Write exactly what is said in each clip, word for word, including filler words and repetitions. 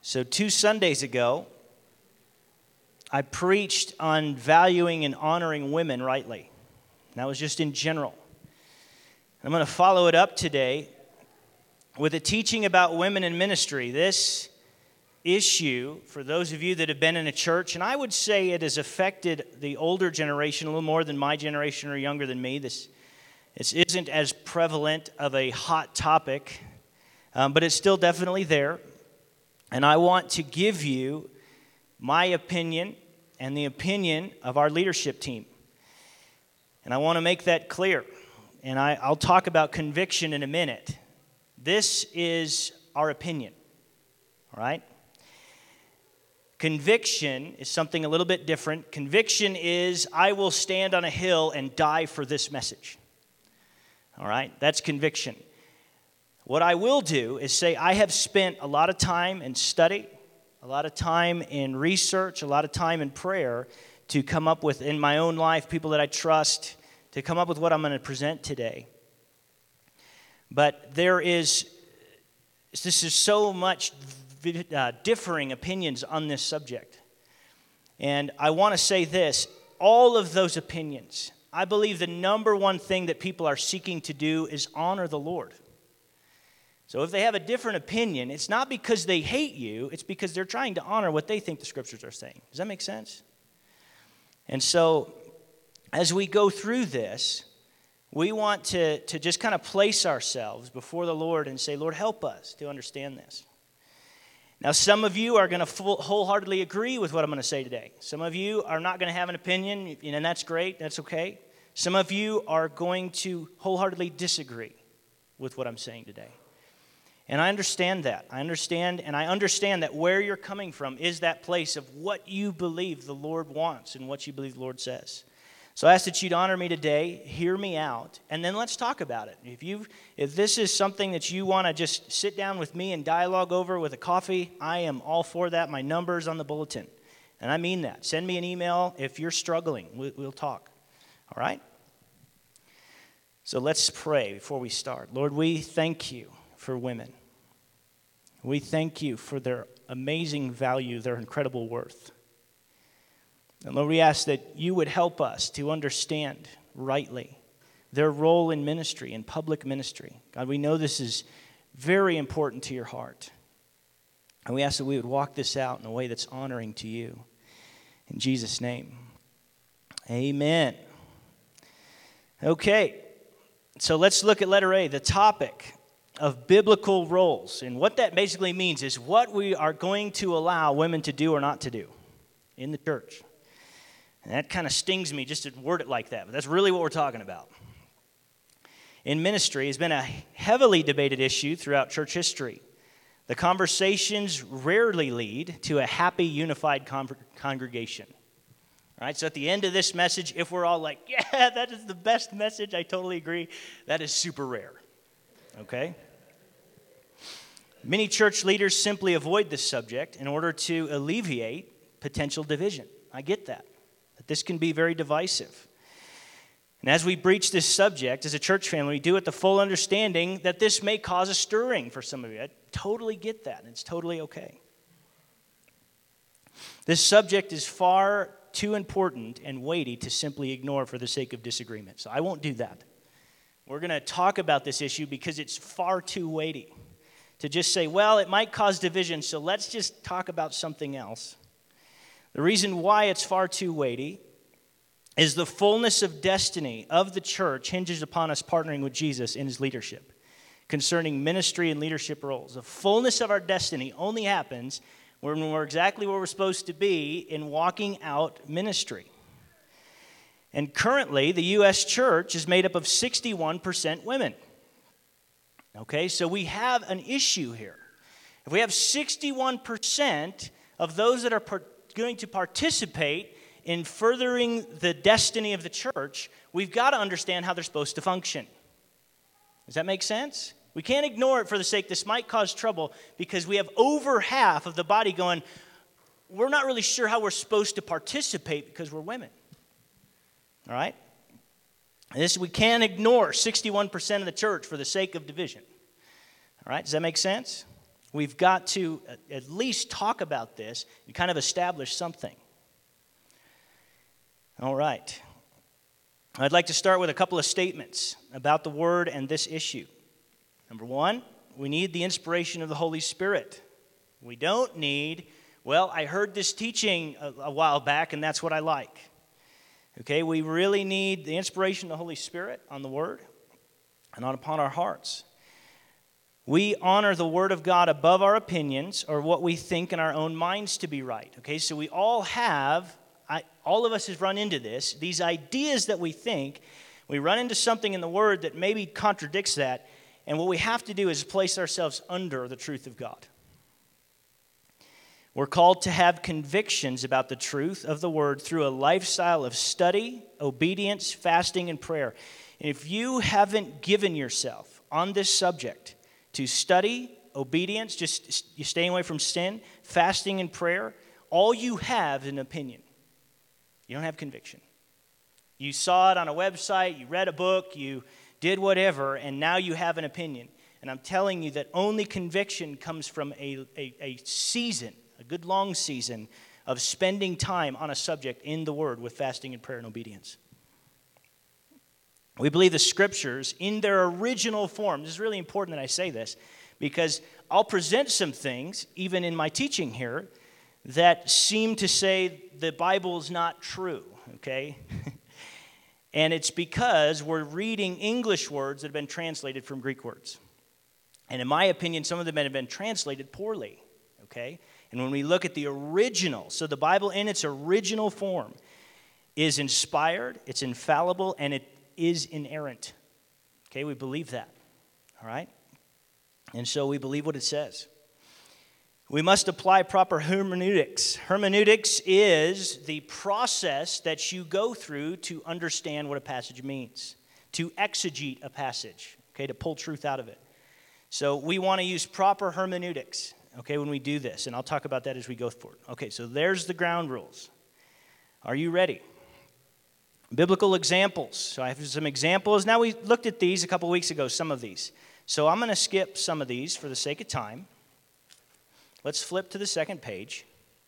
So two Sundays ago, I preached on valuing and honoring women rightly. And that was just in general. I'm going to follow it up today with a teaching about women in ministry. This issue, for those of you that have been in a church, and I would say it has affected the older generation a little more than my generation or younger than me. This, this isn't as prevalent of a hot topic, um, but it's still definitely there. And I want to give you my opinion and the opinion of our leadership team. And I want to make that clear. And I, I'll talk about conviction in a minute. This is our opinion, all right? Conviction is something a little bit different. Conviction is, I will stand on a hill and die for this message, all right? That's conviction. What I will do is say I have spent a lot of time in study, a lot of time in research, a lot of time in prayer to come up with, in my own life, people that I trust, to come up with what I'm going to present today. But there is, this is so much uh, differing opinions on this subject. And I want to say this, all of those opinions, I believe the number one thing that people are seeking to do is honor the Lord. So if they have a different opinion, it's not because they hate you, it's because they're trying to honor what they think the scriptures are saying. Does that make sense? And so as we go through this, we want to, to just kind of place ourselves before the Lord and say, Lord, help us to understand this. Now, some of you are going to full, wholeheartedly agree with what I'm going to say today. Some of you are not going to have an opinion, and that's great, that's okay. Some of you are going to wholeheartedly disagree with what I'm saying today. And I understand that. I understand, and I understand that where you're coming from is that place of what you believe the Lord wants and what you believe the Lord says. So I ask that you'd honor me today, hear me out, and then let's talk about it. If you, if this is something that you want to just sit down with me and dialogue over with a coffee, I am all for that. My number's on the bulletin, and I mean that. Send me an email if you're struggling. We'll talk, all right? So let's pray before we start. Lord, we thank you for women. We thank you for their amazing value, their incredible worth. And Lord, we ask that you would help us to understand rightly their role in ministry, in public ministry. God, we know this is very important to your heart. And we ask that we would walk this out in a way that's honoring to you. In Jesus' name, amen. Okay, so let's look at letter A, the topic of biblical roles. And what that basically means is what we are going to allow women to do or not to do in the church. And that kind of stings me just to word it like that, but that's really what we're talking about. In ministry has been a heavily debated issue throughout church history. The conversations rarely lead to a happy, unified con- congregation. All right, so at the end of this message, if we're all like, yeah, that is the best message, I totally agree, that is super rare. Okay? Many church leaders simply avoid this subject in order to alleviate potential division. I get that. That this can be very divisive. And as we breach this subject as a church family, we do it with the full understanding that this may cause a stirring for some of you. I totally get that, and it's totally okay. This subject is far too important and weighty to simply ignore for the sake of disagreement. So I won't do that. We're going to talk about this issue because it's far too weighty to just say, well, it might cause division, so let's just talk about something else. The reason why it's far too weighty is the fullness of destiny of the church hinges upon us partnering with Jesus in his leadership concerning ministry and leadership roles. The fullness of our destiny only happens when we're exactly where we're supposed to be in walking out ministry. And currently, the U S church is made up of sixty-one percent women. Okay, so we have an issue here. If we have sixty-one percent of those that are par- going to participate in furthering the destiny of the church, we've got to understand how they're supposed to function. Does that make sense? We can't ignore it for the sake this might cause trouble because we have over half of the body going, we're not really sure how we're supposed to participate because we're women. All right? This we can't ignore sixty-one percent of the church for the sake of division. All right? Does that make sense? we've got to at least talk about this and kind of establish something. All right. I'd like to start with a couple of statements about the Word and this issue. Number one, we need the inspiration of the Holy Spirit. We don't need, well, I heard this teaching a, a while back and that's what I like. Okay, we really need the inspiration of the Holy Spirit on the Word and on upon our hearts. We honor the Word of God above our opinions or what we think in our own minds to be right. Okay, so we all have, I, all of us have run into this, these ideas that we think, we run into something in the Word that maybe contradicts that, and what we have to do is place ourselves under the truth of God. We're called to have convictions about the truth of the Word through a lifestyle of study, obedience, fasting, and prayer. And if you haven't given yourself on this subject to study, obedience, just you staying away from sin, fasting, and prayer, all you have is an opinion. You don't have conviction. You saw it on a website, you read a book, you did whatever, and now you have an opinion. And I'm telling you that only conviction comes from a, a, a season, a good long season of spending time on a subject in the Word with fasting and prayer and obedience. We believe the Scriptures in their original form. This is really important that I say this because I'll present some things, even in my teaching here, that seem to say the Bible is not true, okay? And it's because we're reading English words that have been translated from Greek words. And in my opinion, some of them have been translated poorly, okay? And when we look at the original, so the Bible in its original form is inspired, it's infallible, and it is inerrant. Okay, we believe that, all right? And so we believe what it says. We must apply proper hermeneutics. Hermeneutics is the process that you go through to understand what a passage means, to exegete a passage, okay, to pull truth out of it. So we want to use proper hermeneutics, okay, when we do this, and I'll talk about that as we go forward. Okay, so there's the ground rules. Are you ready? Biblical examples. So I have some examples. Now we looked at these a couple weeks ago, some of these. So I'm going to skip some of these for the sake of time. Let's flip to the second page.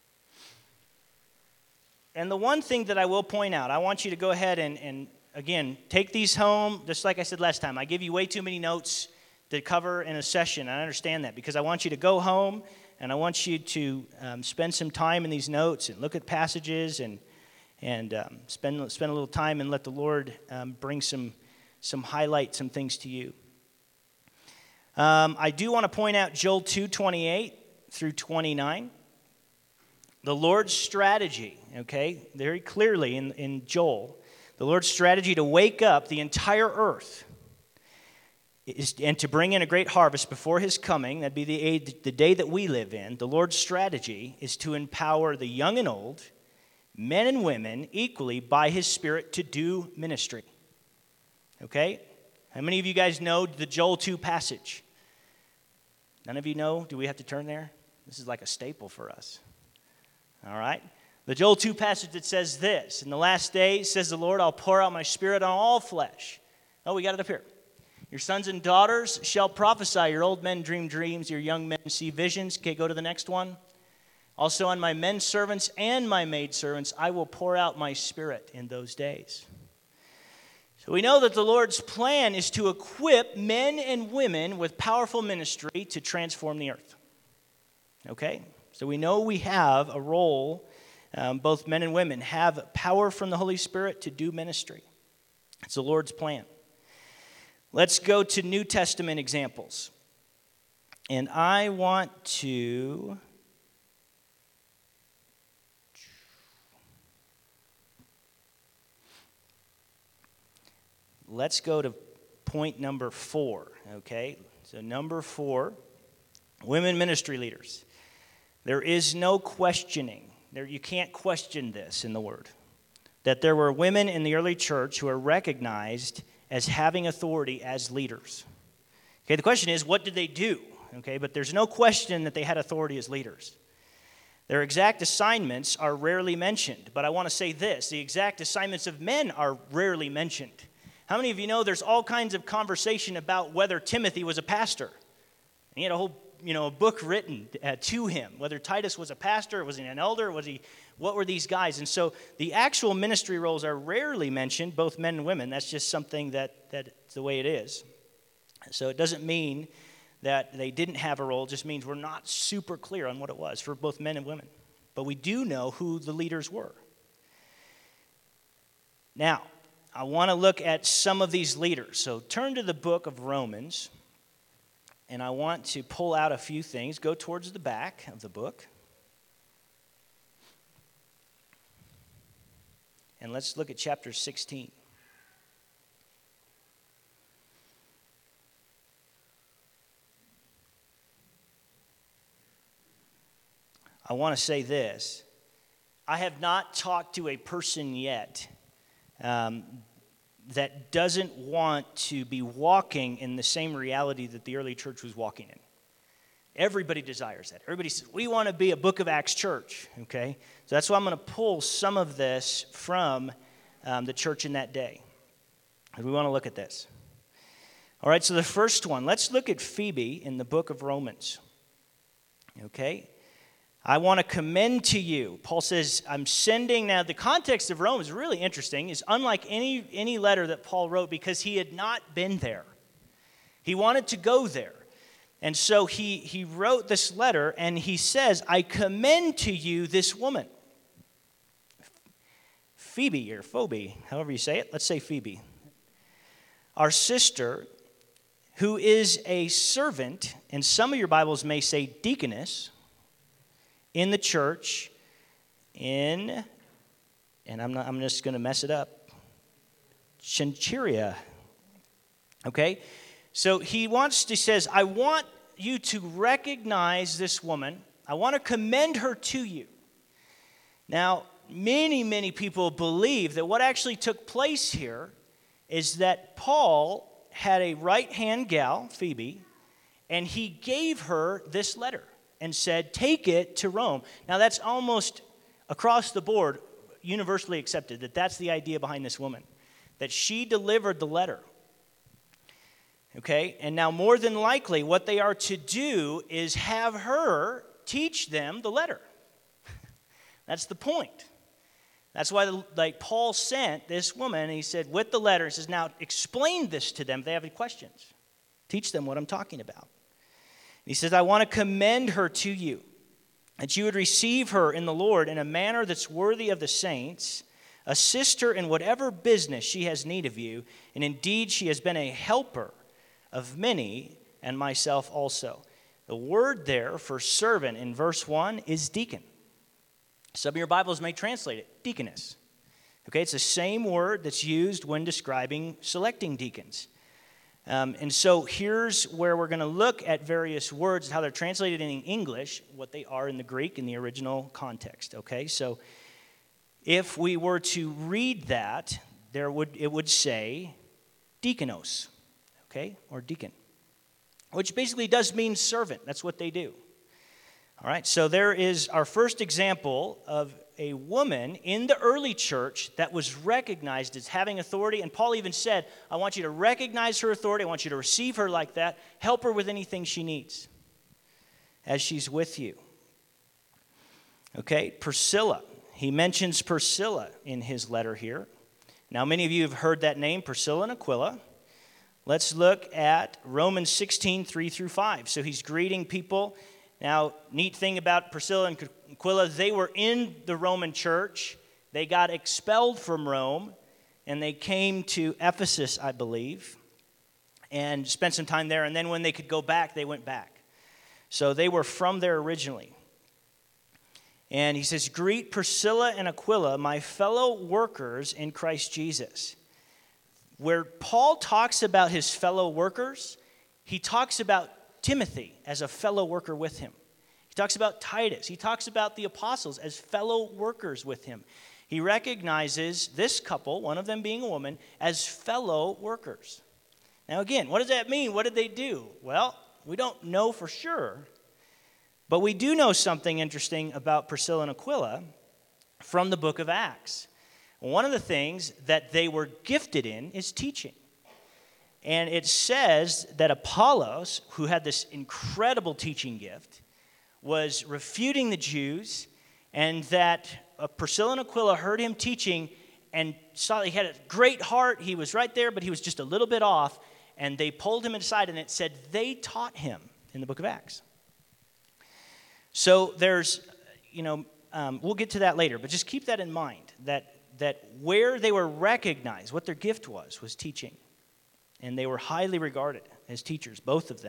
And the one thing that I will point out, I want you to go ahead and, and again, take these home. Just like I said last time, I give you way too many notes to cover in a session. I understand that because I want you to go home and I want you to um, spend some time in these notes and look at passages and and um, spend spend a little time and let the Lord um, bring some some highlight, some things to you. Um, I do want to point out Joel two twenty-eight through twenty-nine. The Lord's strategy, okay, very clearly in, in Joel, the Lord's strategy to wake up the entire earth is, and to bring in a great harvest before His coming, that'd be the, the day that we live in. The Lord's strategy is to empower the young and old, men and women, equally by His Spirit to do ministry. Okay? How many of you guys know the Joel two passage? None of you know? Do we have to turn there? This is like a staple for us. All right? The Joel two passage that says this, in the last days, says the Lord, I'll pour out my Spirit on all flesh. Oh, we got it up here. Your sons and daughters shall prophesy. Your old men dream dreams. Your young men see visions. Okay, go to the next one. Also on my men servants and my maid servants, I will pour out my Spirit in those days. So we know that the Lord's plan is to equip men and women with powerful ministry to transform the earth. Okay? So we know we have a role, um, both men and women have power from the Holy Spirit to do ministry. It's the Lord's plan. Let's go to New Testament examples. And I want to... Let's go to point number four, okay? So number four, women ministry leaders. There is no questioning. There, you can't question this in the Word. That there were women in the early church who are recognized as having authority as leaders. Okay, the question is, what did they do? Okay, but there's no question that they had authority as leaders. Their exact assignments are rarely mentioned, but I want to say this, the exact assignments of men are rarely mentioned. How many of you know there's all kinds of conversation about whether Timothy was a pastor? And he had a whole you know, a book written uh, to him, whether Titus was a pastor, was he an elder, was he, what were these guys? And so the actual ministry roles are rarely mentioned, both men and women. That's just something that that's the way it is. So it doesn't mean that they didn't have a role, it just means we're not super clear on what it was for both men and women. But we do know who the leaders were. Now, I want to look at some of these leaders. So turn to the book of Romans, and I want to pull out a few things. Go towards the back of the book. And let's look at chapter sixteen. I want to say this. I have not talked to a person yet um, that doesn't want to be walking in the same reality that the early church was walking in. Everybody desires that. Everybody says, we want to be a Book of Acts church, okay? So that's why I'm going to pull some of this from um, the church in that day. We want to look at this. All right, so the first one, let's look at Phoebe in the book of Romans, okay? I want to commend to you. Paul says, I'm sending, now the context of Rome is really interesting. It's unlike any, any letter that Paul wrote because he had not been there. He wanted to go there. And so he, he wrote this letter and he says, I commend to you this woman. Phoebe or Phoebe, however you say it. Let's say Phoebe. Our sister, who is a servant, and some of your Bibles may say deaconess, in the church, in, and I'm not, I'm just going to mess it up, Cenchrea. Okay? So he wants to, he says, I want you to recognize this woman. I want to commend her to you. Now, many, many people believe that what actually took place here is that Paul had a right-hand gal, Phoebe, and he gave her this letter and said, take it to Rome. Now, that's almost across the board universally accepted that that's the idea behind this woman, that she delivered the letter. Okay, and now more than likely what they are to do is have her teach them the letter. That's the point. That's why the, like Paul sent this woman, and he said, with the letter, he says, now explain this to them if they have any questions. Teach them what I'm talking about. He says, I want to commend her to you, that you would receive her in the Lord in a manner that's worthy of the saints, assist her in whatever business she has need of you, and indeed she has been a helper of many, and myself also. The word there for servant in verse one is deacon. Some of your Bibles may translate it, deaconess. Okay, it's the same word that's used when describing selecting deacons. Um, and so here's where we're going to look at various words, how they're translated in English, what they are in the Greek in the original context. Okay, so if we were to read that, there would it would say deaconos, okay, or deacon, which basically does mean servant. That's what they do. All right, so there is our first example of a woman in the early church that was recognized as having authority. And Paul even said, I want you to recognize her authority. I want you to receive her like that. Help her with anything she needs as she's with you. Okay, Priscilla. He mentions Priscilla in his letter here. Now, many of you have heard that name, Priscilla and Aquila. Let's look at Romans sixteen, three through five. So he's greeting people. Now, neat thing about Priscilla and Aquila, they were in the Roman church. They got expelled from Rome, and they came to Ephesus, I believe, and spent some time there. And then when they could go back, they went back. So they were from there originally. And he says, greet Priscilla and Aquila, my fellow workers in Christ Jesus. Where Paul talks about his fellow workers, he talks about Timothy as a fellow worker with him. He talks about Titus. He talks about the apostles as fellow workers with him. He recognizes this couple, one of them being a woman, as fellow workers. Now again, what does that mean? What did they do? Well, we don't know for sure, but we do know something interesting about Priscilla and Aquila from the book of Acts. One of the things that they were gifted in is teaching. And it says that Apollos, who had this incredible teaching gift, was refuting the Jews, and that uh, Priscilla and Aquila heard him teaching and saw he had a great heart. He was right there, but he was just a little bit off, and they pulled him aside, and it said they taught him in the book of Acts. So there's, you know, um, we'll get to that later, but just keep that in mind, that, that where they were recognized, what their gift was, was teaching. And they were highly regarded as teachers, both of them.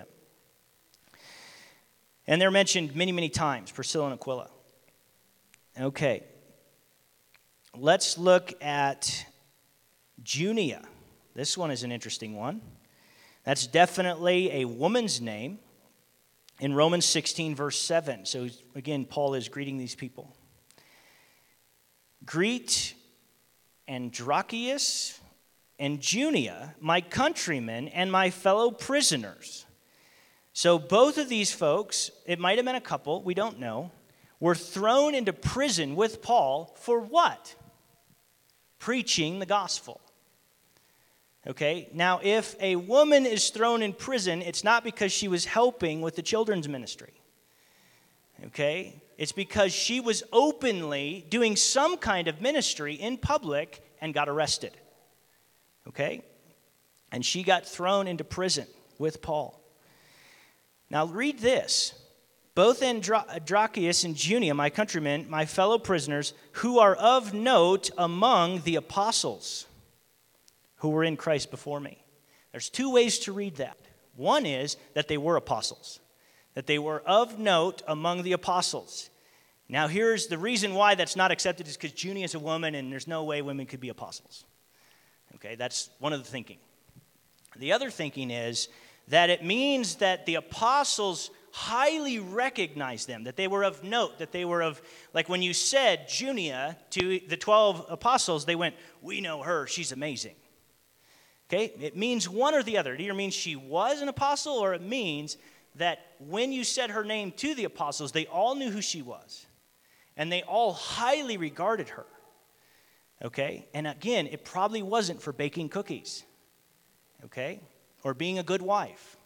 And they're mentioned many, many times, Priscilla and Aquila. Okay. Let's look at Junia. This one is an interesting one. That's definitely a woman's name in Romans sixteen, verse seven. So again, Paul is greeting these people. Greet Andronicus and Junia, my countrymen and my fellow prisoners. So both of these folks, it might have been a couple, we don't know, were thrown into prison with Paul for what? Preaching the gospel. Okay, now if a woman is thrown in prison, it's not because she was helping with the children's ministry. Okay, it's because she was openly doing some kind of ministry in public and got arrested. Okay? And she got thrown into prison with Paul. Now read this. Both Andronicus and Junia, my countrymen, my fellow prisoners, who are of note among the apostles who were in Christ before me. There's two ways to read that. One is that they were apostles, that they were of note among the apostles. Now here's the reason why that's not accepted is because Junia is a woman and there's no way women could be apostles. Okay, that's one of the thinking. The other thinking is that it means that the apostles highly recognized them, that they were of note, that they were of, like when you said Junia to the twelve apostles, they went, we know her, she's amazing. Okay, it means one or the other. It either means she was an apostle or it means that when you said her name to the apostles, they all knew who she was. And they all highly regarded her. Okay? And again, it probably wasn't for baking cookies. Okay? Or being a good wife.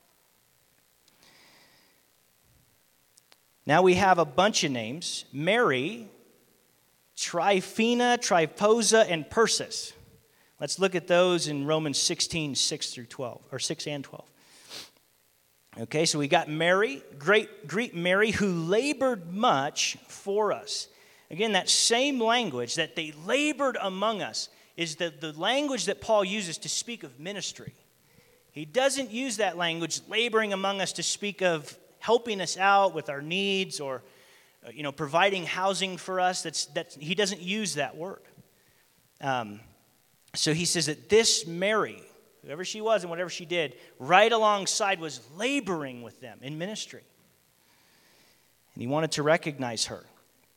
Now we have a bunch of names. Mary, Tryphena, Tryphosa, and Persis. Let's look at those in Romans sixteen, six through twelve, or six and twelve. Okay, so we got Mary, great, greet Mary, who labored much for us. Again, that same language that they labored among us is the, the language that Paul uses to speak of ministry. He doesn't use that language, laboring among us, to speak of helping us out with our needs or, you know, providing housing for us. That's, that's, he doesn't use that word. Um, so he says that this Mary, whoever she was and whatever she did, right alongside was laboring with them in ministry. And he wanted to recognize her.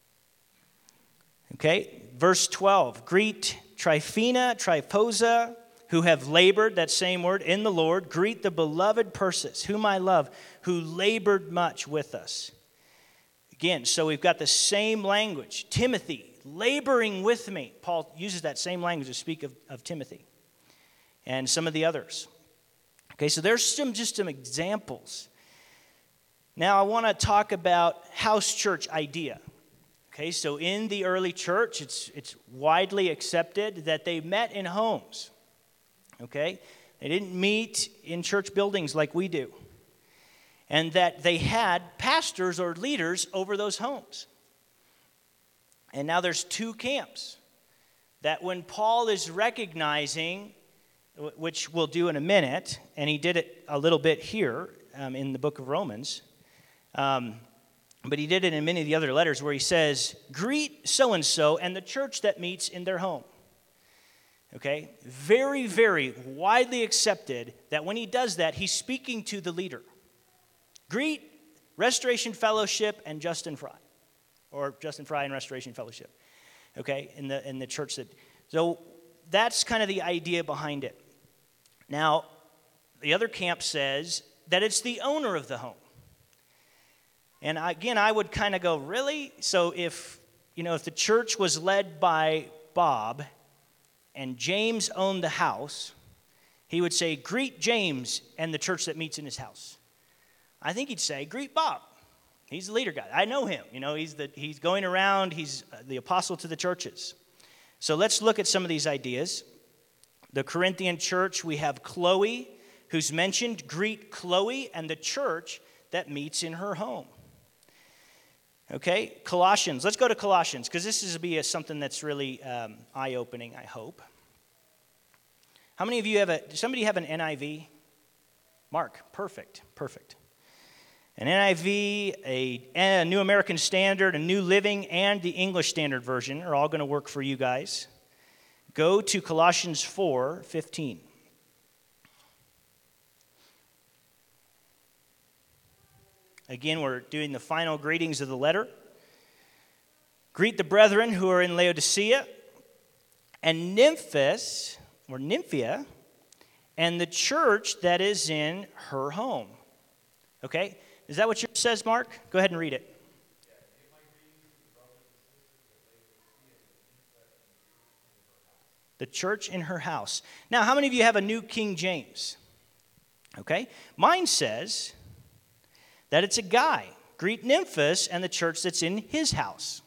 Okay, verse twelve, greet Tryphena, Tryphosa, who have labored, that same word, in the Lord. Greet the beloved Persis, whom I love, who labored much with us. Again, so we've got the same language. Timothy, laboring with me. Paul uses that same language to speak of, of Timothy and some of the others. Okay, so there's some just some examples. Now I want to talk about house church idea. Okay, so in the early church, it's it's widely accepted that they met in homes. Okay, they didn't meet in church buildings like we do. And that they had pastors or leaders over those homes. And now there's two camps. That when Paul is recognizing, which we'll do in a minute, and he did it a little bit here um, in the book of Romans, um, but he did it in many of the other letters where he says, greet so-and-so and the church that meets in their home. Okay? Very, very widely accepted that when he does that, he's speaking to the leader. Greet Restoration Fellowship and Justin Fry. Or Justin Fry and Restoration Fellowship. Okay? In the in the church that... So that's kind of the idea behind it. Now, the other camp says that it's the owner of the home. And again, I would kind of go, really? So if, you know, if the church was led by Bob and James owned the house he would say, greet James and the church that meets in his house. I think he'd say, greet Bob. He's the leader guy. I know him. You know, he's the he's going around. He's the apostle to the churches. So let's look at some of these ideas. The Corinthian church, we have Chloe, who's mentioned. Greet Chloe and the church that meets in her home. Okay, Colossians. Let's go to Colossians, because this is be a, something that's really um, eye-opening, I hope. How many of you have a, does somebody have an N I V? Mark, perfect, perfect. An N I V, a, a New American Standard, a New Living, and the English Standard Version are all going to work for you guys. Go to Colossians four fifteen. Again, we're doing the final greetings of the letter. Greet the brethren who are in Laodicea, and Nymphas, or Nymphia, and the church that is in her home. Okay? Is that what yours says, Mark? Go ahead and read it. The church in her house. Now, how many of you have a New King James? Okay? Mine says that it's a guy. Greet Nymphas and the church that's in his house.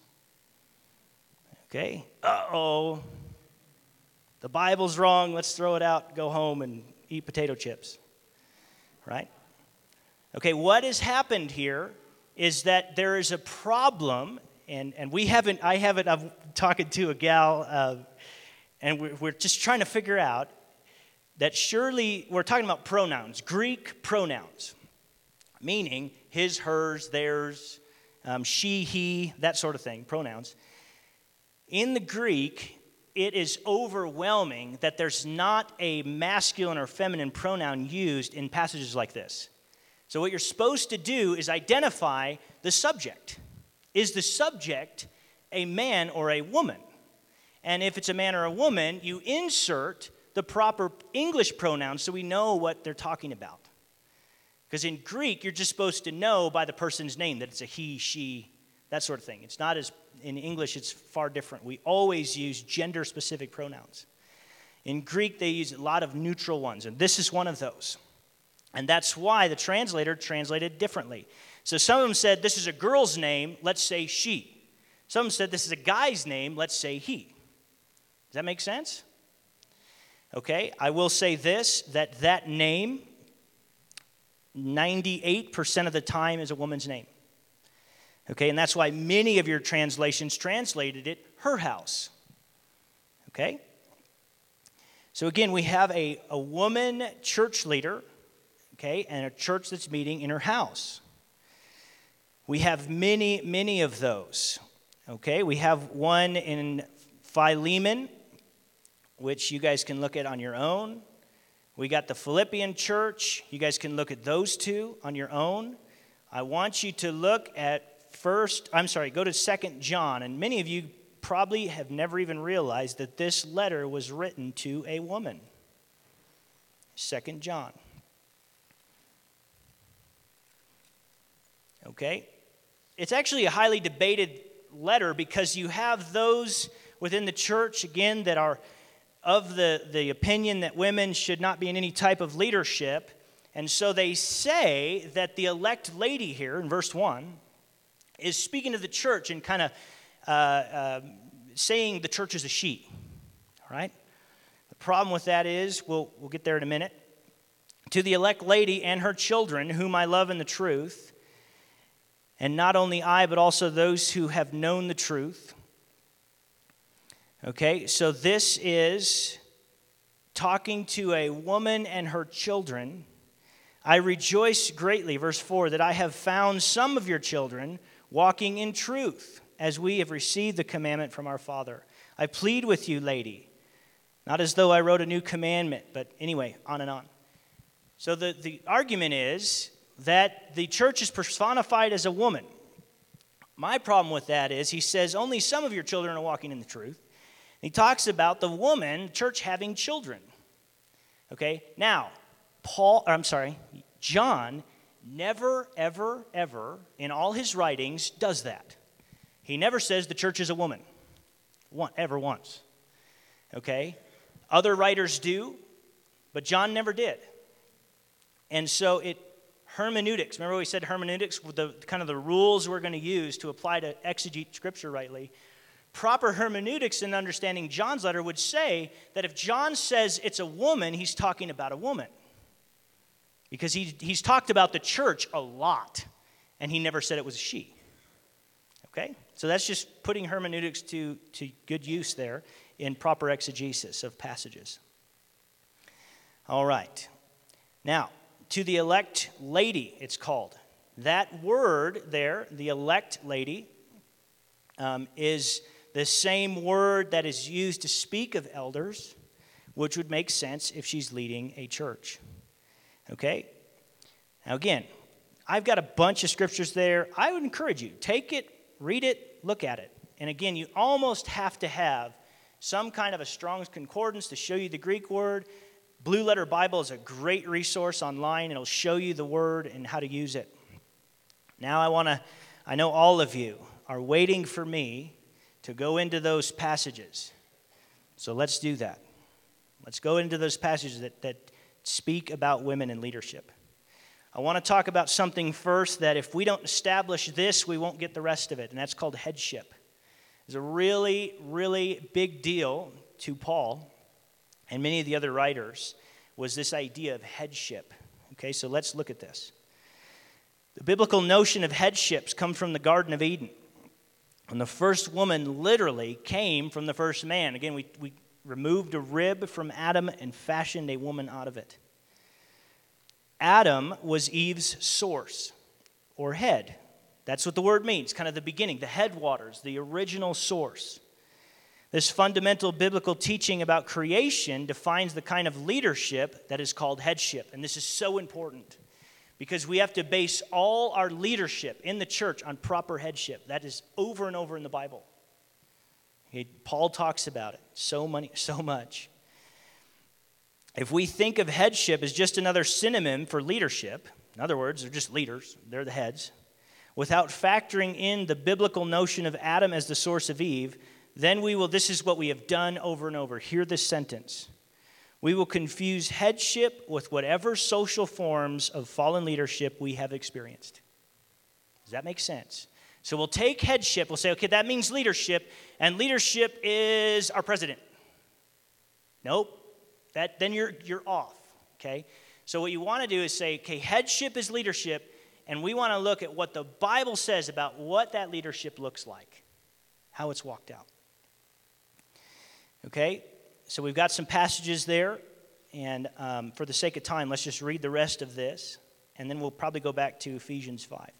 Okay? Uh-oh. The Bible's wrong. Let's throw it out, go home, and eat potato chips. Right? Okay, what has happened here is that there is a problem, and, and we haven't, I haven't, I'm talking to a gal, uh, and we're, we're just trying to figure out that surely, we're talking about pronouns, Greek pronouns, meaning his, hers, theirs, um, she, he, that sort of thing, pronouns. In the Greek, it is overwhelming that there's not a masculine or feminine pronoun used in passages like this. So what you're supposed to do is identify the subject. Is the subject a man or a woman? And if it's a man or a woman, you insert the proper English pronouns so we know what they're talking about. Because in Greek, you're just supposed to know by the person's name that it's a he, she, that sort of thing. It's not as, in English, it's far different. We always use gender-specific pronouns. In Greek, they use a lot of neutral ones, and this is one of those. And that's why the translator translated differently. So some of them said, this is a girl's name, let's say she. Some said, this is a guy's name, let's say he. Does that make sense? Okay, I will say this, that that name, ninety-eight percent of the time is a woman's name. Okay, and that's why many of your translations translated it, her house. Okay? So again, we have a, a woman church leader, okay, and a church that's meeting in her house. We have many, many of those. Okay, we have one in Philemon, which you guys can look at on your own. We got the Philippian church. You guys can look at those two on your own. I want you to look at first, I'm sorry, go to Second John. And many of you probably have never even realized that this letter was written to a woman. Second John. Okay? It's actually a highly debated letter because you have those within the church, again, that are of the, the opinion that women should not be in any type of leadership. And so they say that the elect lady here in verse one is speaking to the church and kind of uh, uh, saying the church is a she. All right? The problem with that is, we'll, we'll get there in a minute. To the elect lady and her children, whom I love in the truth, and not only I, but also those who have known the truth. Okay, so this is talking to a woman and her children. I rejoice greatly, verse four, that I have found some of your children walking in truth, as we have received the commandment from our Father. I plead with you, lady, not as though I wrote a new commandment, but anyway, on and on. So the, the argument is that the church is personified as a woman. My problem with that is he says only some of your children are walking in the truth. He talks about the woman, church, having children. Okay, now, Paul, or I'm sorry, John never, ever, ever in all his writings does that. He never says the church is a woman, one, ever once. Okay, other writers do. But John never did. And so it hermeneutics, remember we said hermeneutics, the kind of the rules we're going to use to apply to exegete Scripture rightly. Proper hermeneutics in understanding John's letter would say that if John says it's a woman, he's talking about a woman. Because he, he's talked about the church a lot, and he never said it was a she. Okay? So that's just putting hermeneutics to, to good use there in proper exegesis of passages. All right. Now, to the elect lady, it's called. That word there, the elect lady, um, is the same word that is used to speak of elders, which would make sense if she's leading a church. Okay? Now again, I've got a bunch of scriptures there. I would encourage you, take it, read it, look at it. And again, you almost have to have some kind of a Strong's Concordance to show you the Greek word. Blue Letter Bible is a great resource online. It'll show you the word and how to use it. Now I want to, I know all of you are waiting for me to go into those passages. So let's do that. Let's go into those passages that, that speak about women in leadership. I want to talk about something first that if we don't establish this, we won't get the rest of it, and that's called headship. It's a really, really big deal to Paul and many of the other writers, was this idea of headship. Okay, so let's look at this. The biblical notion of headships come from the Garden of Eden. And the first woman literally came from the first man. Again, we, we removed a rib from Adam and fashioned a woman out of it. Adam was Eve's source or head. That's what the word means, kind of the beginning, the headwaters, the original source. This fundamental biblical teaching about creation defines the kind of leadership that is called headship. And this is so important because we have to base all our leadership in the church on proper headship. That is over and over in the Bible. Okay, Paul talks about it so many, so much. If we think of headship as just another synonym for leadership, in other words, they're just leaders, they're the heads, without factoring in the biblical notion of Adam as the source of Eve, then we will, this is what we have done over and over. Hear this sentence. We will confuse headship with whatever social forms of fallen leadership we have experienced. Does that make sense? So we'll take headship, we'll say, okay, that means leadership, and leadership is our president. Nope. That, then you're, you're off, okay? So what you want to do is say, okay, headship is leadership, and we want to look at what the Bible says about what that leadership looks like, how it's walked out. Okay, so we've got some passages there, and um, for the sake of time, let's just read the rest of this, and then we'll probably go back to Ephesians five.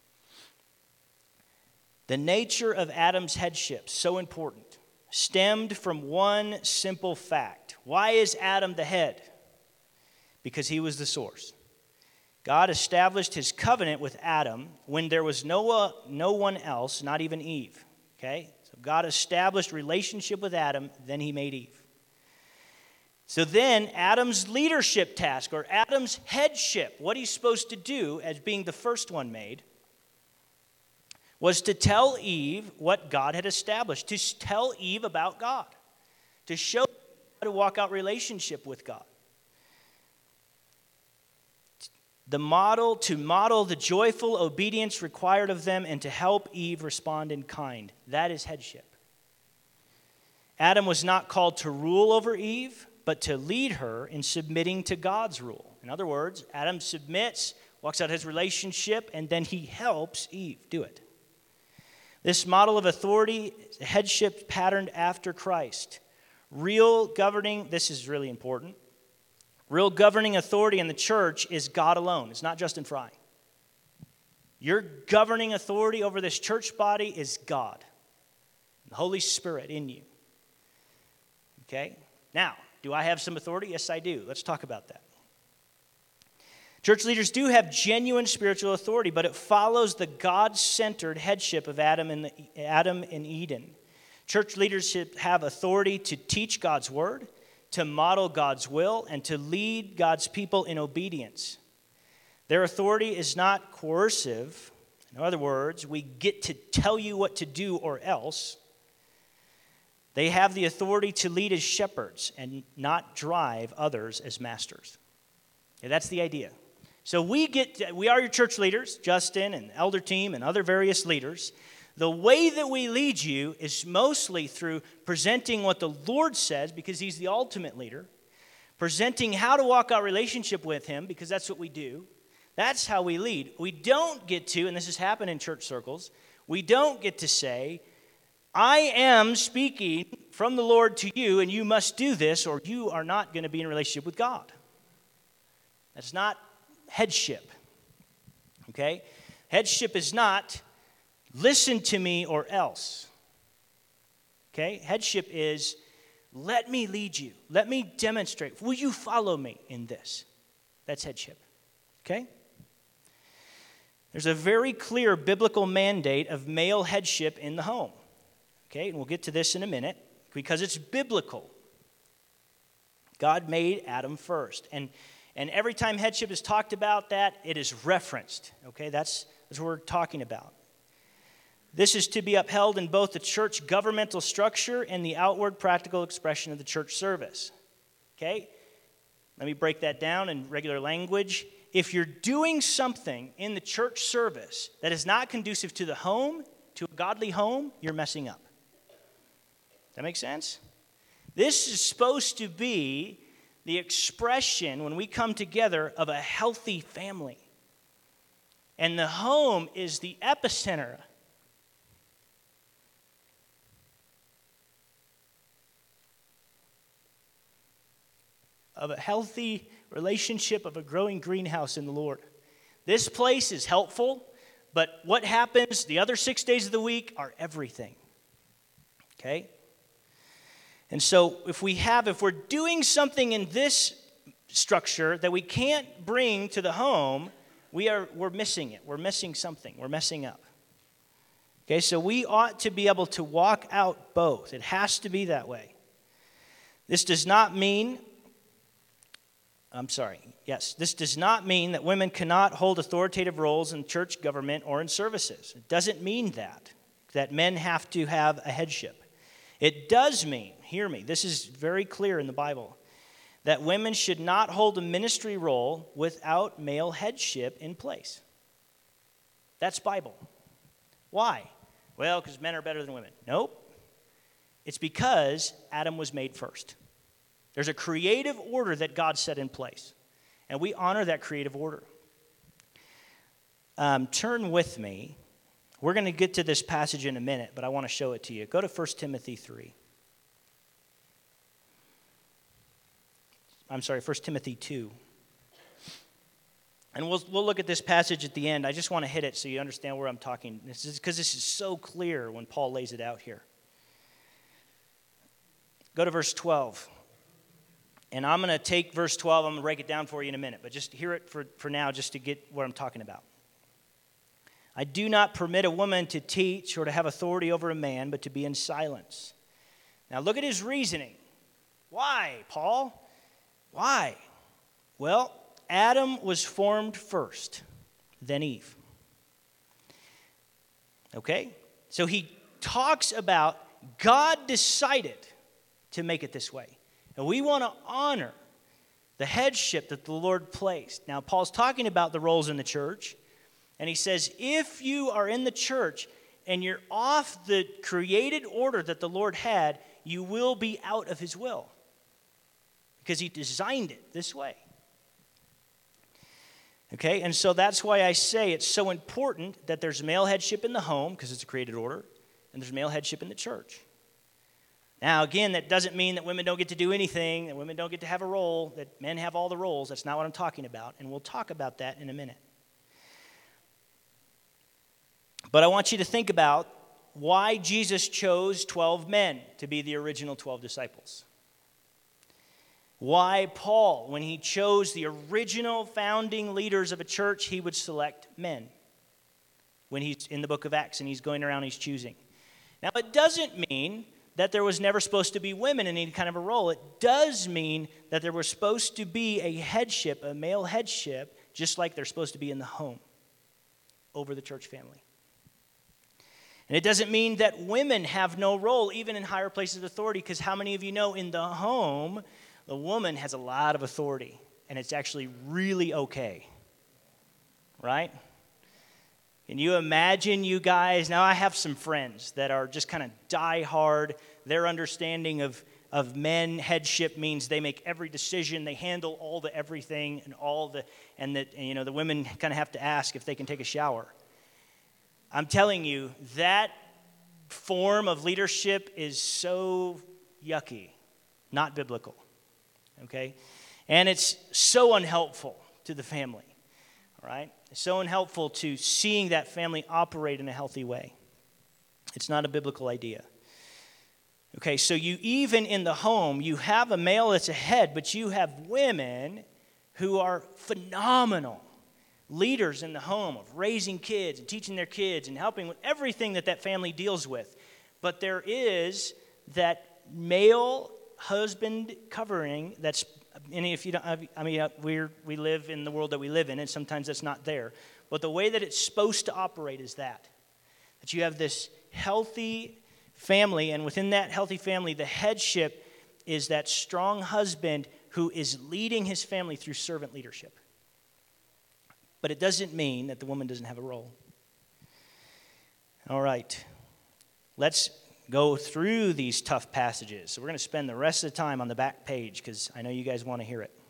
The nature of Adam's headship, so important, stemmed from one simple fact. Why is Adam the head? Because he was the source. God established his covenant with Adam when there was no, uh, no one else, not even Eve. Okay? So God established relationship with Adam, then he made Eve. So then Adam's leadership task, or Adam's headship, what he's supposed to do as being the first one made, was to tell Eve what God had established, to tell Eve about God, to show her how to walk out relationship with God. The model, to model the joyful obedience required of them and to help Eve respond in kind. That is headship. Adam was not called to rule over Eve, but to lead her in submitting to God's rule. In other words, Adam submits, walks out his relationship, and then he helps Eve do it. This model of authority, headship patterned after Christ. Real governing, this is really important. Real governing authority in the church is God alone. It's not Justin Fry. Your governing authority over this church body is God, the Holy Spirit in you. Okay? Now, do I have some authority? Yes, I do. Let's talk about that. Church leaders do have genuine spiritual authority, but it follows the God-centered headship of Adam and the, Adam in Eden. Church leaders should have authority to teach God's word, to model God's will, and to lead God's people in obedience. Their authority is not coercive. In other words, we get to tell you what to do or else. They have the authority to lead as shepherds and not drive others as masters. Okay, that's the idea. So we get, we are your church leaders, Justin and elder team and other various leaders. The way that we lead you is mostly through presenting what the Lord says, because he's the ultimate leader, presenting how to walk out relationship with him, because that's what we do. That's how we lead. We don't get to, and this has happened in church circles, we don't get to say, I am speaking from the Lord to you, and you must do this, or you are not going to be in a relationship with God. That's not headship. Okay? Headship is not, listen to me or else. Okay? Headship is, let me lead you. Let me demonstrate. Will you follow me in this? That's headship. Okay? There's a very clear biblical mandate of male headship in the home. Okay? And we'll get to this in a minute because it's biblical. God made Adam first. And, and every time headship is talked about that, it is referenced. Okay? That's, that's what we're talking about. This is to be upheld in both the church governmental structure and the outward practical expression of the church service. Okay? Let me break that down in regular language. If you're doing something in the church service that is not conducive to the home, to a godly home, you're messing up. Does that make sense? This is supposed to be the expression, when we come together, of a healthy family. And the home is the epicenter of a healthy relationship, of a growing greenhouse in the Lord. This place is helpful, but what happens the other six days of the week are everything. Okay? And so if we have, if we're doing something in this structure that we can't bring to the home, we are, we're missing it. We're missing something. We're messing up. Okay, so we ought to be able to walk out both. It has to be that way. This does not mean I'm sorry, yes, this does not mean that women cannot hold authoritative roles in church government or in services. It doesn't mean that, that men have to have a headship. It does mean, hear me, this is very clear in the Bible, that women should not hold a ministry role without male headship in place. That's Bible. Why? Well, because men are better than women. Nope. It's because Adam was made first. There's a creative order that God set in place, and we honor that creative order. Um, turn with me. We're going to get to this passage in a minute, but I want to show it to you. Go to First Timothy three. I'm sorry, First Timothy two. And we'll, we'll look at this passage at the end. I just want to hit it so you understand where I'm talking. This is because this is so clear when Paul lays it out here. Go to verse twelve. And I'm going to take verse twelve, I'm going to break it down for you in a minute, but just hear it for, for now just to get what I'm talking about. I do not permit a woman to teach or to have authority over a man, but to be in silence. Now look at his reasoning. Why, Paul? Why? Well, Adam was formed first, then Eve. Okay? So he talks about God decided to make it this way. And we want to honor the headship that the Lord placed. Now, Paul's talking about the roles in the church. And he says, if you are in the church and you're off the created order that the Lord had, you will be out of his will. Because he designed it this way. Okay, and so that's why I say it's so important that there's male headship in the home, because it's a created order, and there's male headship in the church. Now, again, that doesn't mean that women don't get to do anything, that women don't get to have a role, that men have all the roles. That's not what I'm talking about, and we'll talk about that in a minute. But I want you to think about why Jesus chose twelve men to be the original twelve disciples. Why Paul, when he chose the original founding leaders of a church, he would select men. When he's in the book of Acts and he's going around, he's choosing. Now, it doesn't mean that there was never supposed to be women in any kind of a role. It does mean that there was supposed to be a headship, a male headship, just like there's supposed to be in the home over the church family. And it doesn't mean that women have no role, even in higher places of authority, because how many of you know in the home, the woman has a lot of authority, and it's actually really okay, right? Can you imagine, you guys? Now, I have some friends that are just kind of die-hard. Their understanding of, of men headship means they make every decision, they handle all the everything, and all the, and that, and, you know, the women kind of have to ask if they can take a shower. I'm telling you, that form of leadership is so yucky, not biblical, okay? And it's so unhelpful to the family, all right? It's so unhelpful to seeing that family operate in a healthy way. It's not a biblical idea. Okay, so you even in the home, you have a male that's a head, but you have women who are phenomenal leaders in the home of raising kids and teaching their kids and helping with everything that that family deals with. But there is that male husband covering that's, and if you don't, I mean, we we live in the world that we live in, and sometimes that's not there. But the way that it's supposed to operate is that, that you have this healthy family, and within that healthy family, the headship is that strong husband who is leading his family through servant leadership. But it doesn't mean that the woman doesn't have a role. All right. Let's go through these tough passages. So we're going to spend the rest of the time on the back page because I know you guys want to hear it.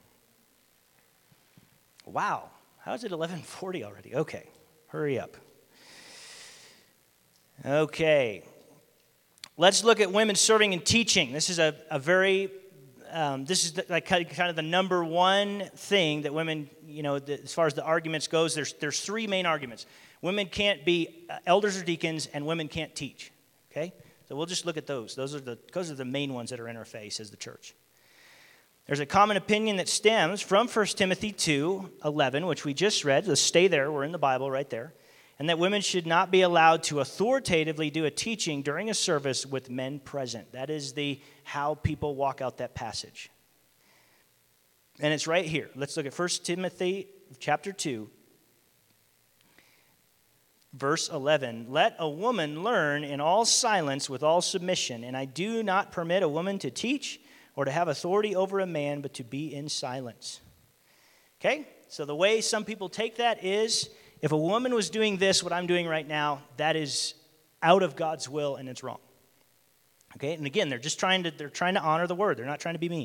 Wow. How is it eleven forty already? Okay. Hurry up. Okay. Let's look at women serving and teaching. This is a, a very... Um, this is the, like kind of the number one thing that women, you know, the, as far as the arguments goes, there's there's three main arguments. Women can't be uh, elders or deacons, and women can't teach. Okay, so we'll just look at those. Those are the those are the main ones that are in our face as the church. There's a common opinion that stems from First Timothy two eleven, which we just read. Let's stay there. We're in the Bible right there. And that women should not be allowed to authoritatively do a teaching during a service with men present. That is the how people walk out that passage. And it's right here. Let's look at First Timothy chapter two, verse eleven. Let a woman learn in all silence with all submission, and I do not permit a woman to teach or to have authority over a man, but to be in silence. Okay? So the way some people take that is, if a woman was doing this, what I'm doing right now, that is out of God's will and it's wrong. Okay? And again, they're just trying to they're trying to honor the word. They're not trying to be mean.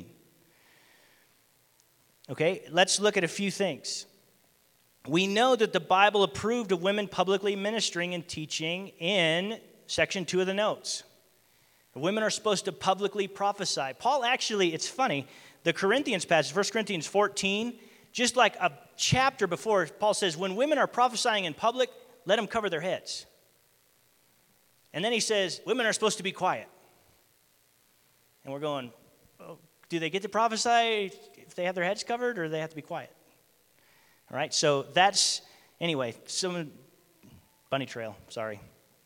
Okay? Let's look at a few things. We know that the Bible approved of women publicly ministering and teaching in section two of the notes. Women are supposed to publicly prophesy. Paul actually, it's funny, the Corinthians passage, First Corinthians fourteen, just like a chapter before, Paul says, when women are prophesying in public, let them cover their heads. And then he says, women are supposed to be quiet. And we're going, oh, do they get to prophesy if they have their heads covered, or do they have to be quiet? All right, so that's, anyway, some, bunny trail, sorry.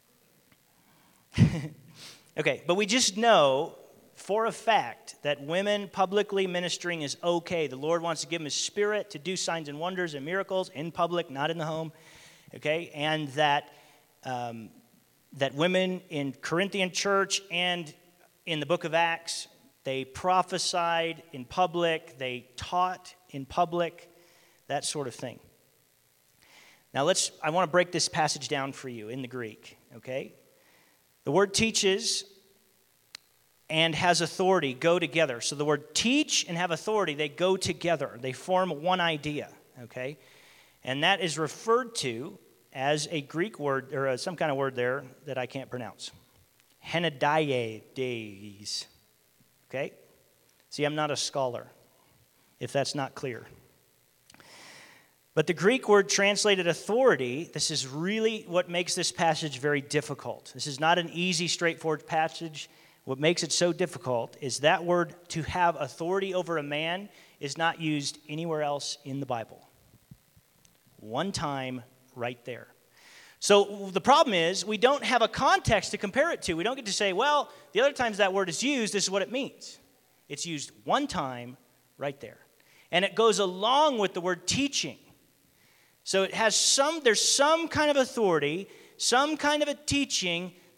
Okay, but we just know for a fact that women publicly ministering is okay. The Lord wants to give them His Spirit to do signs and wonders and miracles in public, not in the home. Okay, and that um, that women in Corinthian church and in the book of Acts, they prophesied in public, they taught in public, that sort of thing. Now let's. I want to break this passage down for you in the Greek. Okay, the word teaches and has authority go together. So the word teach and have authority, they go together. They form one idea, okay? And that is referred to as a Greek word, or some kind of word there that I can't pronounce. Henadiades, okay? See, I'm not a scholar, if that's not clear. But the Greek word translated authority, this is really what makes this passage very difficult. This is not an easy, straightforward passage. What makes it so difficult is that word to have authority over a man is not used anywhere else in the Bible. One time right there. So the problem is we don't have a context to compare it to. We don't get to say, well, the other times that word is used, this is what it means. It's used one time right there. And it goes along with the word teaching. So it has some, there's some kind of authority, some kind of a teaching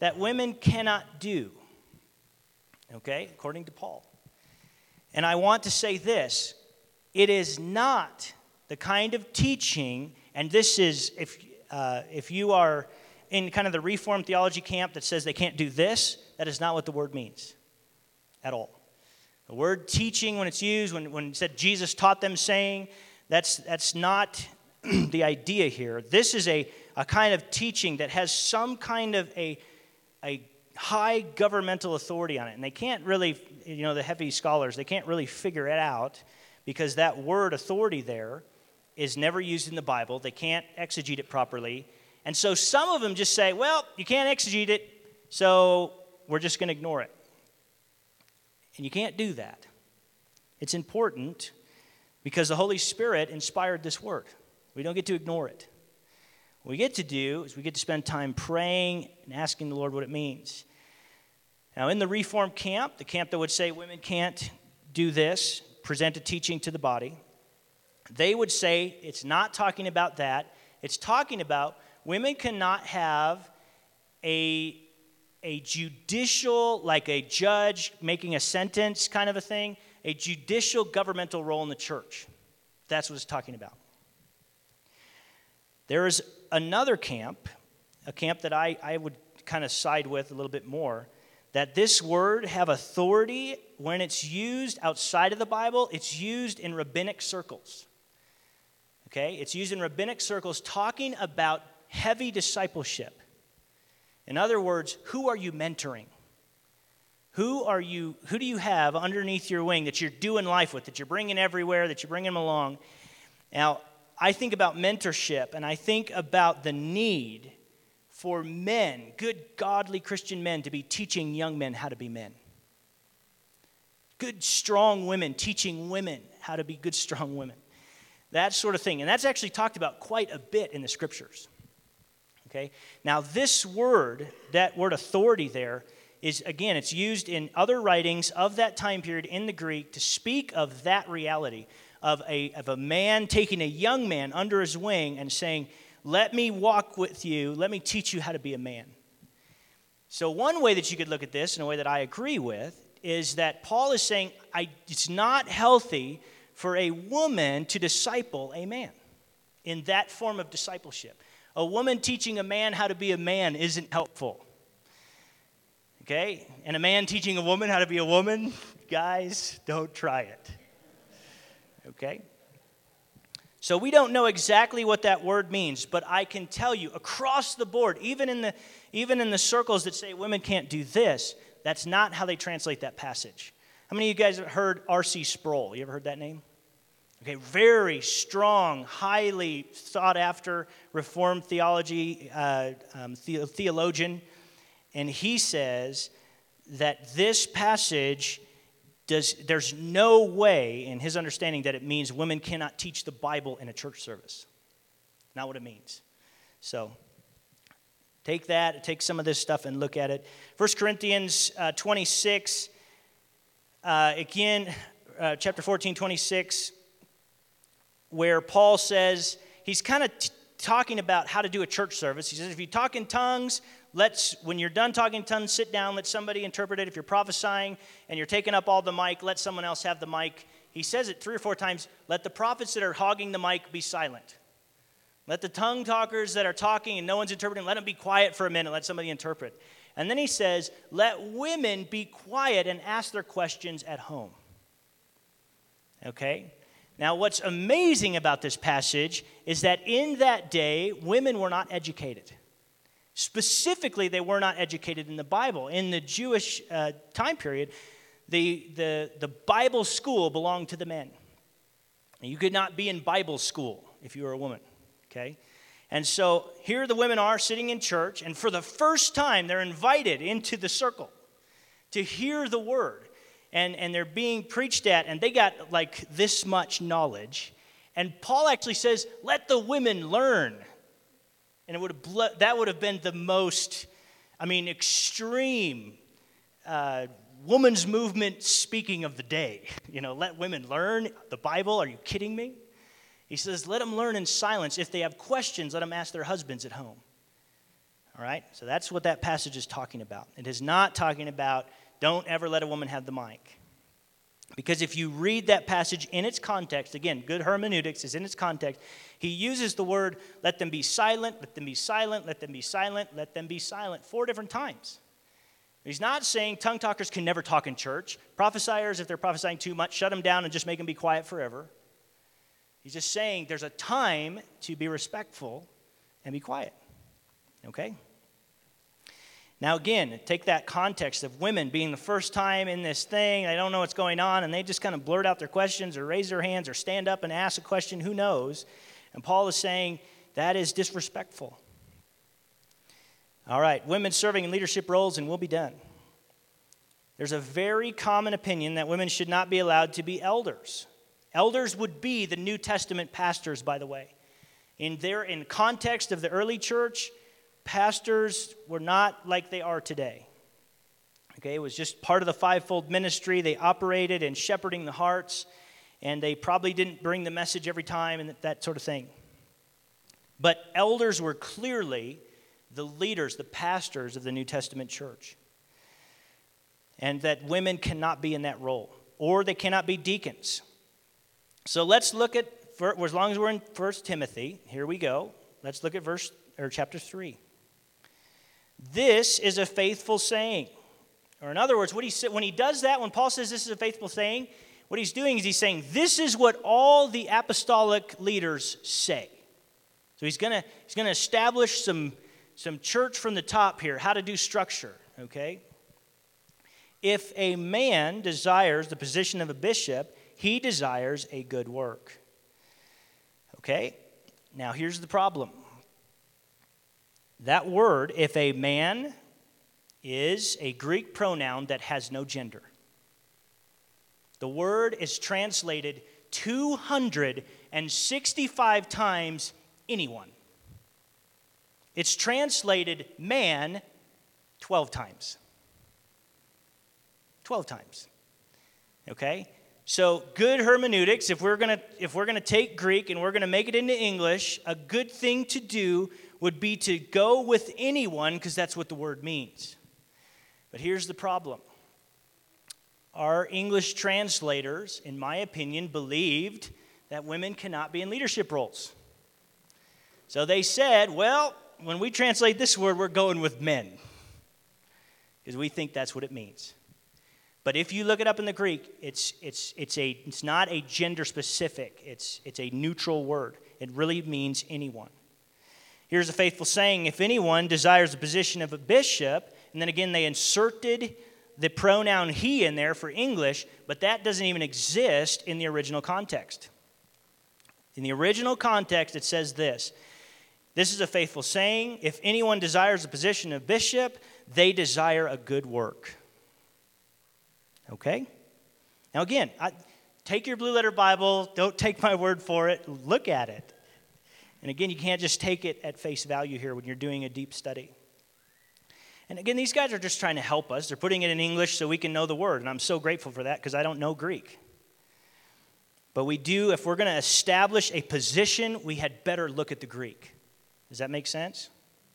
that women cannot do, okay, according to Paul. And I want to say this, it is not the kind of teaching, and this is, if, uh, if you are in kind of the Reformed theology camp that says they can't do this, that is not what the word means at all. The word teaching, when it's used, when, when it said Jesus taught them saying, that's, that's not the idea here. This is a, a kind of teaching that has some kind of a, a high governmental authority on it. And they can't really, you know, the heavy scholars, they can't really figure it out because that word authority there is never used in the Bible. They can't exegete it properly. And so some of them just say, well, you can't exegete it, so we're just going to ignore it. And you can't do that. It's important because the Holy Spirit inspired this word. We don't get to ignore it. What we get to do is we get to spend time praying and asking the Lord what it means. Now, in the Reformed camp, the camp that would say women can't do this, present a teaching to the body, they would say it's not talking about that. It's talking about women cannot have a, a judicial, like a judge making a sentence kind of a thing, a judicial governmental role in the church. That's what it's talking about. There is another camp, a camp that I, I would kind of side with a little bit more, that this word have authority when it's used outside of the Bible, it's used in rabbinic circles. Okay? It's used in rabbinic circles talking about heavy discipleship. In other words, who are you mentoring? Who are you, who do you have underneath your wing that you're doing life with, that you're bringing everywhere, that you're bringing them along? Now, I think about mentorship, and I think about the need for men, good, godly Christian men, to be teaching young men how to be men. Good, strong women teaching women how to be good, strong women. That sort of thing. And that's actually talked about quite a bit in the Scriptures. Okay? Now, this word, that word authority there, is, again, it's used in other writings of that time period in the Greek to speak of that reality. Of a, of a man taking a young man under his wing and saying, let me walk with you, let me teach you how to be a man. So one way that you could look at this, in a way that I agree with, is that Paul is saying I, it's not healthy for a woman to disciple a man in that form of discipleship. A woman teaching a man how to be a man isn't helpful. Okay? And a man teaching a woman how to be a woman, guys, don't try it. Okay? So we don't know exactly what that word means, but I can tell you across the board, even in the even in the circles that say women can't do this, that's not how they translate that passage. How many of you guys have heard R C Sproul? You ever heard that name? Okay, very strong, highly sought after Reformed theology uh, um, the, theologian, and he says that this passage Does, there's no way in his understanding that it means women cannot teach the Bible in a church service. Not what it means. So take that, take some of this stuff and look at it. First Corinthians uh, twenty-six, uh, again, uh, chapter fourteen, twenty-six, where Paul says, he's kind of t- talking about how to do a church service. He says, if you talk in tongues, let's, when you're done talking in tongues, sit down, let somebody interpret it. If you're prophesying and you're taking up all the mic, let someone else have the mic. He says it three or four times, let the prophets that are hogging the mic be silent. Let the tongue talkers that are talking and no one's interpreting, let them be quiet for a minute, let somebody interpret. And then he says, let women be quiet and ask their questions at home. Okay? Now, what's amazing about this passage is that in that day, women were not educated. Specifically, they were not educated in the Bible. In the Jewish uh, time period, the, the, the Bible school belonged to the men. You could not be in Bible school if you were a woman, okay? And so here the women are sitting in church, and for the first time, they're invited into the circle to hear the word. And, and they're being preached at, and they got like this much knowledge. And Paul actually says, let the women learn. And it would have ble- that would have been the most, I mean, extreme uh, woman's movement speaking of the day. You know, let women learn the Bible. Are you kidding me? He says, let them learn in silence. If they have questions, let them ask their husbands at home. All right? So that's what that passage is talking about. It is not talking about don't ever let a woman have the mic. Because if you read that passage in its context, again, good hermeneutics is in its context, he uses the word, let them be silent, let them be silent, let them be silent, let them be silent, four different times. He's not saying tongue talkers can never talk in church. Prophesiers, if they're prophesying too much, shut them down and just make them be quiet forever. He's just saying there's a time to be respectful and be quiet. Okay? Now again, take that context of women being the first time in this thing, they don't know what's going on, and they just kind of blurt out their questions or raise their hands or stand up and ask a question, who knows? And Paul is saying that is disrespectful. All right, women serving in leadership roles, and we'll be done. There's a very common opinion that women should not be allowed to be elders. Elders would be the New Testament pastors, by the way. In their in context of the early church, pastors were not like they are today. Okay, it was just part of the fivefold ministry. They operated in shepherding the hearts, and they probably didn't bring the message every time and that sort of thing. But elders were clearly the leaders, the pastors of the New Testament church. And that women cannot be in that role, or they cannot be deacons. So let's look at, for, as long as we're in First Timothy, here we go. Let's look at verse or chapter three. This is a faithful saying. Or in other words, what he when he does that, when Paul says this is a faithful saying, what he's doing is he's saying this is what all the apostolic leaders say. So he's gonna he's gonna establish some some church from the top here, how to do structure. Okay. If a man desires the position of a bishop, he desires a good work. Okay? Now here's the problem. That word, if a man, is a Greek pronoun that has no gender. The word is translated two hundred sixty-five times anyone. It's translated man twelve times. twelve times. Okay? So good hermeneutics, if we're going to if we're going to take Greek and we're going to make it into English, a good thing to do would be to go with anyone because that's what the word means. But here's the problem. Our English translators, in my opinion, believed that women cannot be in leadership roles. So they said, well, when we translate this word, we're going with men because we think that's what it means. But if you look it up in the Greek, it's it's it's a it's not a gender specific. It's it's a neutral word. It really means anyone. Here's a faithful saying: if anyone desires the position of a bishop, and then again they inserted the pronoun he in there for English, but that doesn't even exist in the original context. In the original context, it says this: this is a faithful saying. If anyone desires the position of bishop, they desire a good work. Okay? Now again, I, take your blue letter Bible. Don't take my word for it. Look at it. And again, you can't just take it at face value here when you're doing a deep study. And again, these guys are just trying to help us. They're putting it in English so we can know the word. And I'm so grateful for that because I don't know Greek. But we do, if we're going to establish a position, we had better look at the Greek. Does that make sense?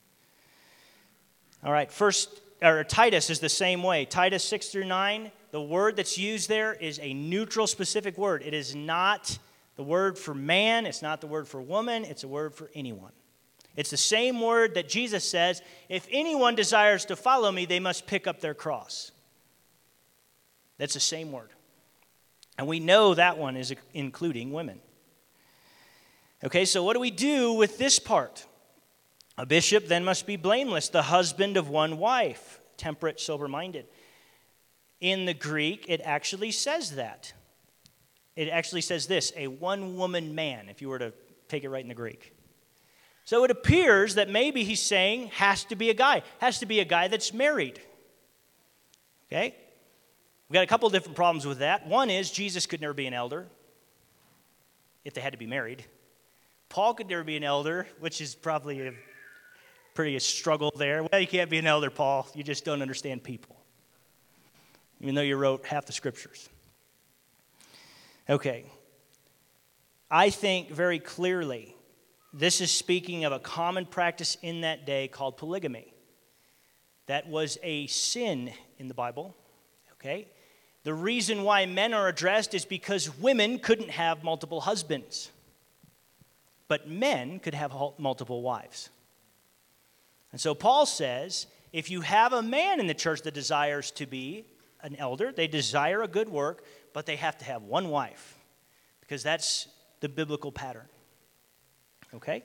All right, first, or Titus is the same way. Titus six through nine, the word that's used there is a neutral specific word. It is not the word for man. It's not the word for woman. It's a word for anyone. It's the same word that Jesus says, if anyone desires to follow me, they must pick up their cross. That's the same word. And we know that one is including women. Okay, so what do we do with this part? A bishop then must be blameless, the husband of one wife, temperate, sober-minded. In the Greek, it actually says that. It actually says this, a one-woman man, if you were to take it right in the Greek. So it appears that maybe he's saying has to be a guy, has to be a guy that's married. Okay? We've got a couple different problems with that. One is Jesus could never be an elder if they had to be married. Paul could never be an elder, which is probably a pretty a struggle there. Well, you can't be an elder, Paul. You just don't understand people. Even though you wrote half the scriptures. Okay. I think very clearly this is speaking of a common practice in that day called polygamy. That was a sin in the Bible, okay? The reason why men are addressed is because women couldn't have multiple husbands, but men could have multiple wives. And so Paul says, if you have a man in the church that desires to be an elder, they desire a good work, but they have to have one wife, because that's the biblical pattern. Okay?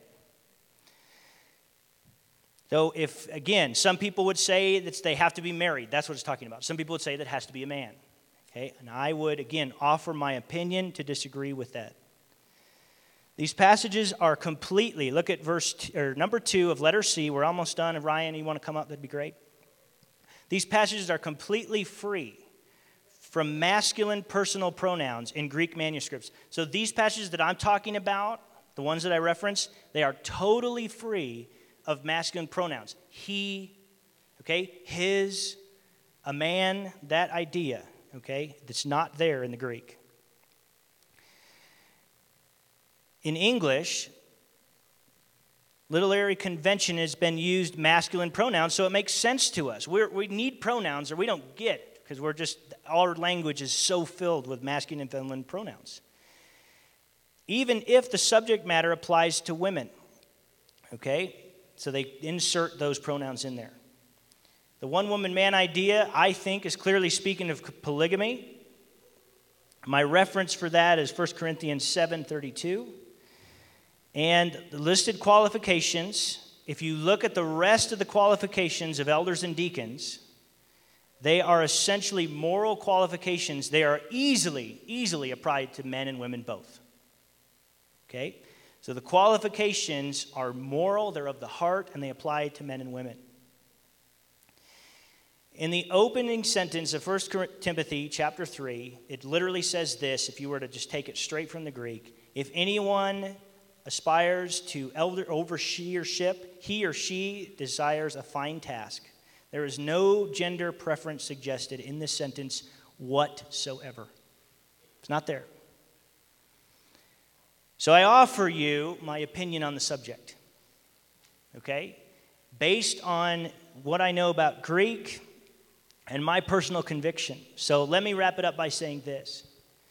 Though if, again, some people would say that they have to be married. That's what it's talking about. Some people would say that it has to be a man. Okay? And I would, again, offer my opinion to disagree with that. These passages are completely, look at verse t- or number two of letter C. We're almost done. If Ryan, you want to come up, that'd be great. These passages are completely free from masculine personal pronouns in Greek manuscripts. So these passages that I'm talking about, the ones that I reference, they are totally free of masculine pronouns. He, okay, his, a man, that idea, okay, that's not there in the Greek. In English, literary convention has been used masculine pronouns, so it makes sense to us. We're, we need pronouns, or we don't get it, because we're just, our language is so filled with masculine and feminine pronouns. Even if the subject matter applies to women, okay? So they insert those pronouns in there. The one-woman-man idea, I think, is clearly speaking of polygamy. My reference for that is First Corinthians seven thirty-two. And the listed qualifications, if you look at the rest of the qualifications of elders and deacons, they are essentially moral qualifications. They are easily, easily applied to men and women both. Okay? So the qualifications are moral, they're of the heart, and they apply to men and women. In the opening sentence of First Timothy chapter three, it literally says this, if you were to just take it straight from the Greek: if anyone aspires to elder overseership, he or she desires a fine task. There is no gender preference suggested in this sentence whatsoever. It's not there. So I offer you my opinion on the subject, okay? Based on what I know about Greek and my personal conviction. So let me wrap it up by saying this.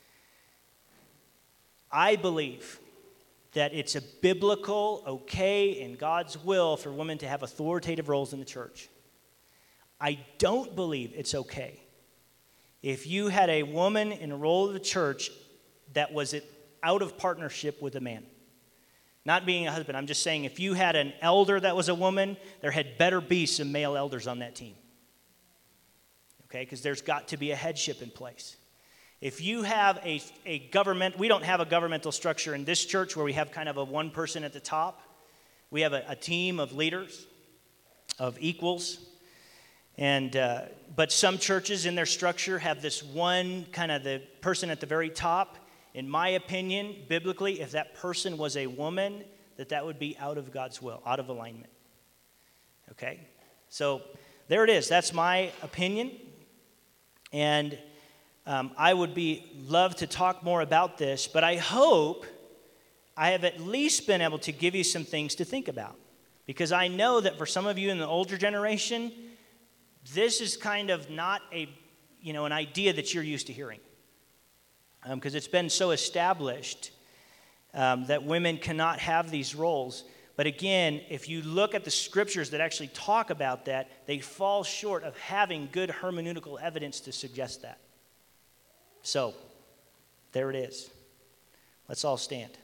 I believe that it's a biblical, okay, in God's will for women to have authoritative roles in the church. I don't believe it's okay if you had a woman in a role of the church that was out of partnership with a man. Not being a husband, I'm just saying if you had an elder that was a woman, there had better be some male elders on that team. Okay, because there's got to be a headship in place. If you have a, a government, we don't have a governmental structure in this church where we have kind of a one person at the top. We have a, a team of leaders, of equals. And uh, but some churches in their structure have this one kind of the person at the very top. In my opinion, biblically, if that person was a woman, that that would be out of God's will, out of alignment. Okay? So there it is. That's my opinion. And um, I would be love to talk more about this, but I hope I have at least been able to give you some things to think about. Because I know that for some of you in the older generation, this is kind of not a, you know, an idea that you're used to hearing. Because um, it's been so established um, that women cannot have these roles. But again, if you look at the scriptures that actually talk about that, they fall short of having good hermeneutical evidence to suggest that. So, there it is. Let's all stand.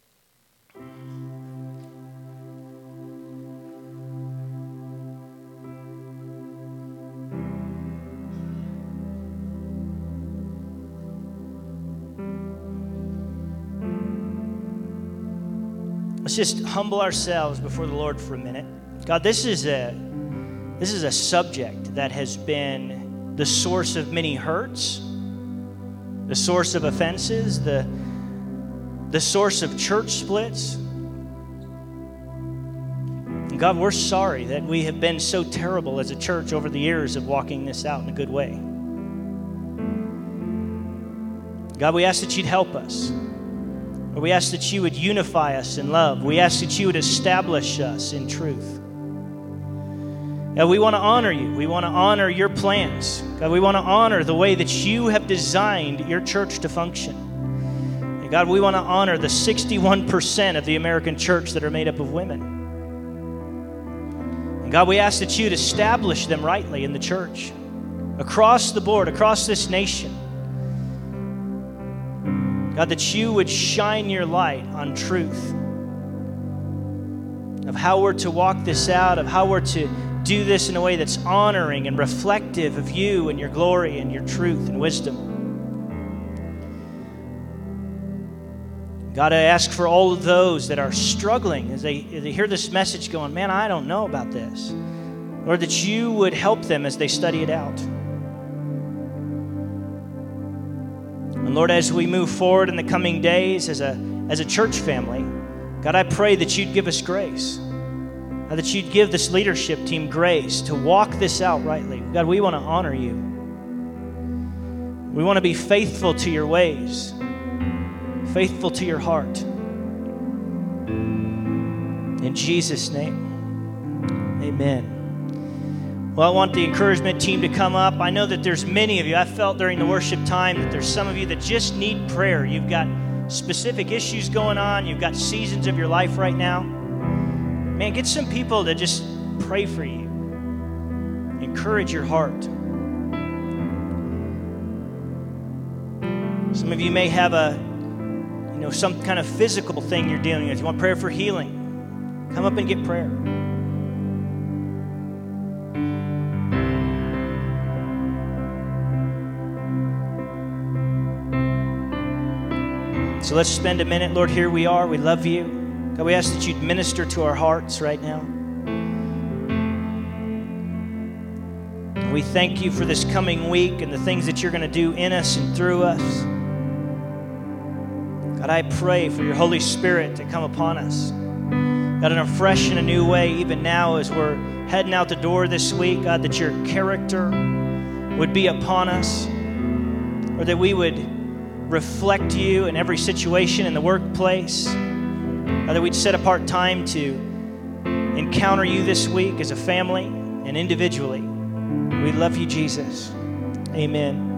Let's just humble ourselves before the Lord for a minute. God, this is a this is a subject that has been the source of many hurts, the source of offenses, the, the source of church splits. And God, we're sorry that we have been so terrible as a church over the years of walking this out in a good way. God, we ask that you'd help us. Lord, we ask that you would unify us in love. We ask that you would establish us in truth. God, we want to honor you. We want to honor your plans. God, we want to honor the way that you have designed your church to function. And God, we want to honor the sixty-one percent of the American church that are made up of women. And God, we ask that you'd establish them rightly in the church, across the board, across this nation. God, that you would shine your light on truth of how we're to walk this out, of how we're to do this in a way that's honoring and reflective of you and your glory and your truth and wisdom. God, I ask for all of those that are struggling as they, as they hear this message going, man, I don't know about this. Lord, that you would help them as they study it out. And Lord, as we move forward in the coming days as a, as a church family, God, I pray that you'd give us grace. God, that you'd give this leadership team grace to walk this out rightly. God, we want to honor you. We want to be faithful to your ways, faithful to your heart. In Jesus' name, amen. Well, I want the encouragement team to come up. I know that there's many of you. I felt during the worship time that there's some of you that just need prayer. You've got specific issues going on. You've got seasons of your life right now. Man, get some people to just pray for you. Encourage your heart. Some of you may have a, you know, some kind of physical thing you're dealing with. You want prayer for healing? Come up and get prayer. So let's spend a minute. Lord, here we are. We love you. God, we ask that you'd minister to our hearts right now. We thank you for this coming week and the things that you're going to do in us and through us. God, I pray for your Holy Spirit to come upon us. God, in a fresh and a new way, even now as we're heading out the door this week, God, that your character would be upon us, or that we would reflect you in every situation in the workplace. God, that we'd set apart time to encounter you this week as a family and individually. We love you, Jesus. Amen.